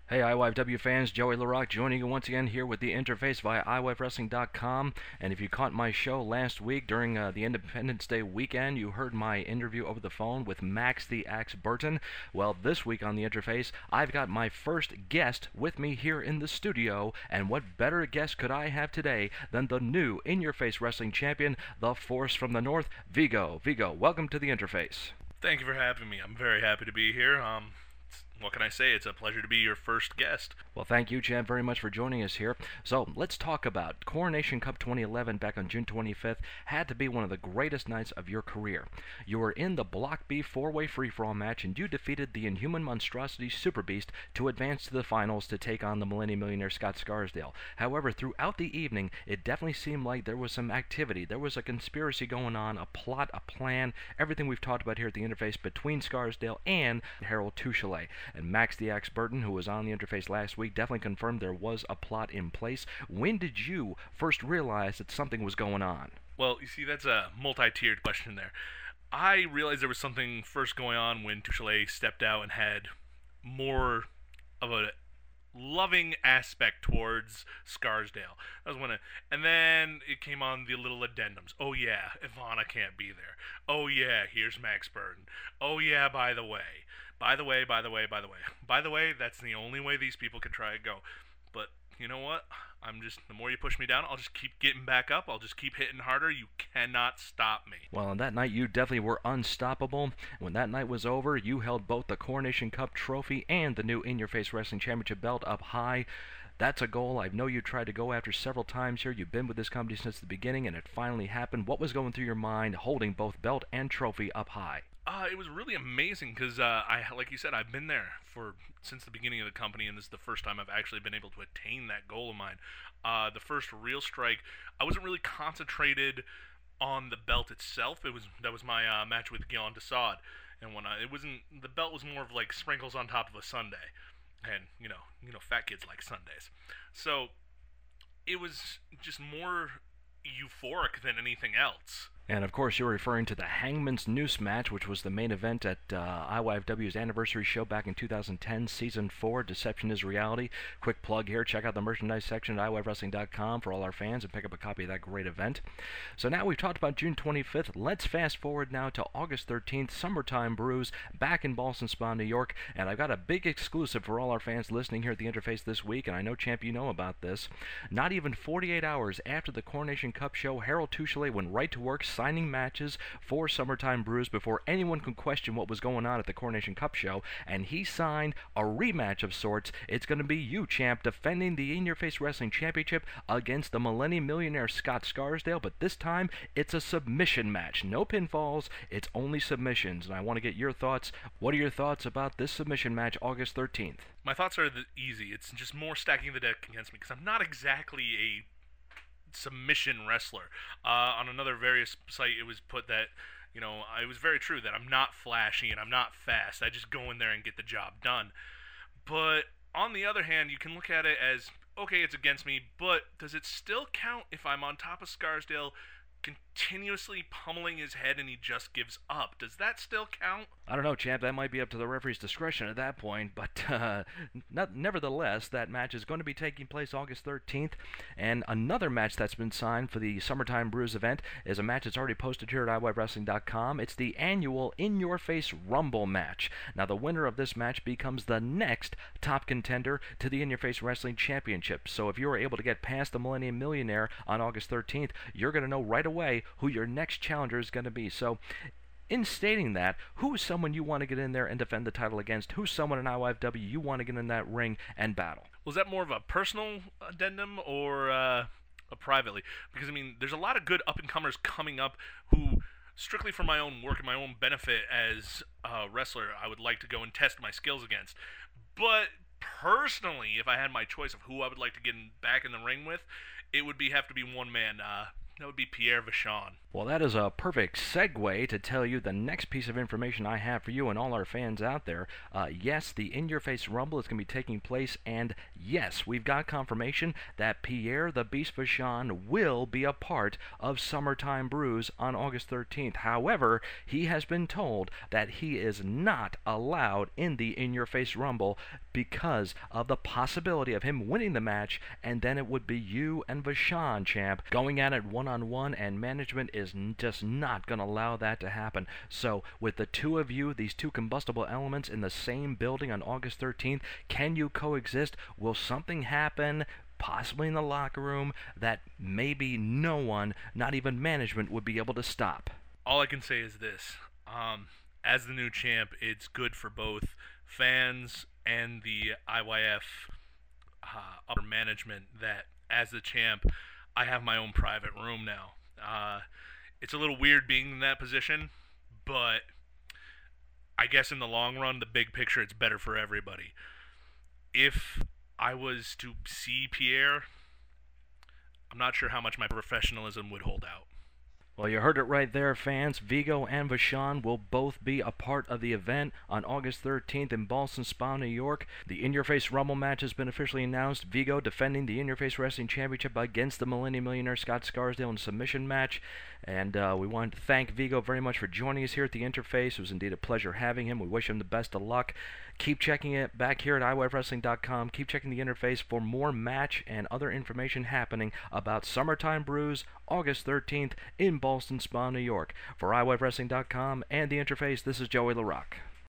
Hey, IYFW fans, Joey LaRock joining you once again here with the interface via IYFWrestling.com. And if you caught my show last week during the Independence Day weekend, you heard my interview over the phone with Max the Axe Burton. Well, this week on the interface, I've got my first guest with me here in the studio. And what better guest could I have today than the new In Your Face Wrestling Champion, the Force from the North, Vigo. Vigo, welcome to the interface. Thank you for having me. I'm very happy to be here. What can I say? It's a pleasure to be your first guest. Well, thank you, Chad, very much for joining us here. So, let's talk about Coronation Cup 2011 back on June 25th. Had to be one of the greatest nights of your career. You were in the Block B four-way free-for-all match, and you defeated the Inhuman Monstrosity Super Beast to advance to the finals to take on the Millennium Millionaire Scott Scarsdale. However, throughout the evening, it definitely seemed like there was some activity. There was a conspiracy going on, a plot, a plan, everything we've talked about here at the interface between Scarsdale and Harold Touchelet. And Max the Axe Burton, who was on the interface last week, definitely confirmed there was a plot in place. When did you first realize that something was going on? Well, you see, that's a multi-tiered question there. I realized there was something first going on when Touchelet stepped out and had more of a loving aspect towards Scarsdale. That was and then it came on the little addendums. Oh yeah, Ivana can't be there. Oh yeah, here's Max Burton. Oh yeah, by the way, that's the only way these people can try to go. But you know what? The more you push me down, I'll just keep getting back up. I'll just keep hitting harder. You cannot stop me. Well, on that night, you definitely were unstoppable. When that night was over, you held both the Coronation Cup trophy and the new In Your Face Wrestling Championship belt up high. That's a goal I know you tried to go after several times here. You've been with this company since the beginning, and it finally happened. What was going through your mind holding both belt and trophy up high? It was really amazing because, like you said, I've been there since the beginning of the company, and this is the first time I've actually been able to attain that goal of mine. The first real strike, I wasn't really concentrated on the belt itself. That was my match with Guillaume Desaad, and the belt was more of like sprinkles on top of a sundae, and fat kids like sundaes, so it was just more euphoric than anything else. And of course, you're referring to the Hangman's Noose match, which was the main event at IYFW's anniversary show back in 2010, Season 4, Deception is Reality. Quick plug here, check out the merchandise section at IYFWrestling.com for all our fans and pick up a copy of that great event. So now we've talked about June 25th. Let's fast forward now to August 13th, Summertime Brews, back in Ballston Spa, New York. And I've got a big exclusive for all our fans listening here at the Interface this week, and I know, Champ, you know about this. Not even 48 hours after the Coronation Cup show, Harold Touchelet went right to work signing matches for Summertime Brews before anyone could question what was going on at the Coronation Cup show, and he signed a rematch of sorts. It's going to be you, Champ, defending the In Your Face Wrestling Championship against the Millennium Millionaire Scott Scarsdale, but this time it's a submission match. No pinfalls, it's only submissions, and I want to get your thoughts. What are your thoughts about this submission match August 13th? My thoughts are easy. It's just more stacking the deck against me because I'm not exactly a submission wrestler. On another various site, it was put that, it was very true that I'm not flashy and I'm not fast. I just go in there and get the job done. But on the other hand, you can look at it as, okay, it's against me, but does it still count if I'm on top of Scarsdale, continuously pummeling his head and he just gives up? Does that still count? I don't know, Champ. That might be up to the referee's discretion at that point, but nevertheless, that match is going to be taking place August 13th, and another match that's been signed for the Summertime Brews event is a match that's already posted here at IYWrestling.com. It's the annual In Your Face Rumble match. Now, the winner of this match becomes the next top contender to the In Your Face Wrestling Championship. So if you are able to get past the Millennium Millionaire on August 13th, you're going to know right away who your next challenger is going to be. So, in stating that, who is someone you want to get in there and defend the title against? Who's someone in IYFW you want to get in that ring and battle? Was that more of a personal addendum or a privately? Because, there's a lot of good up-and-comers coming up who, strictly for my own work and my own benefit as a wrestler, I would like to go and test my skills against. But personally, if I had my choice of who I would like to get back in the ring with, it would have to be one man. That would be Pierre Vachon. Well, that is a perfect segue to tell you the next piece of information I have for you and all our fans out there. Yes, the In Your Face Rumble is going to be taking place, and yes, we've got confirmation that Pierre the Beast Vachon will be a part of Summertime Brews on August 13th. However, he has been told that he is not allowed in the In Your Face Rumble because of the possibility of him winning the match, and then it would be you and Vachon, champ, going at it one-on-one, and management is just not going to allow that to happen. So with the two of you, these two combustible elements in the same building on August 13th, can you coexist? Will something happen, possibly in the locker room, that maybe no one, not even management, would be able to stop? All I can say is this. As the new champ, it's good for both fans and the IYF upper management that as the champ, I have my own private room now. It's a little weird being in that position, but I guess in the long run, the big picture, it's better for everybody. If I was to see Pierre, I'm not sure how much my professionalism would hold out. Well, you heard it right there, fans. Vigo and Vachon will both be a part of the event on August 13th in Ballston Spa, New York. The In Your Face Rumble match has been officially announced. Vigo defending the In Your Face Wrestling Championship against the Millennium Millionaire Scott Scarsdale in a submission match. And we want to thank Vigo very much for joining us here at the Interface. It was indeed a pleasure having him. We wish him the best of luck. Keep checking it back here at iWebWrestling.com. Keep checking the Interface for more match and other information happening about Summertime Brews, August 13th in Ballston Spa, New York. For iWebWrestling.com and the Interface, this is Joey LaRock.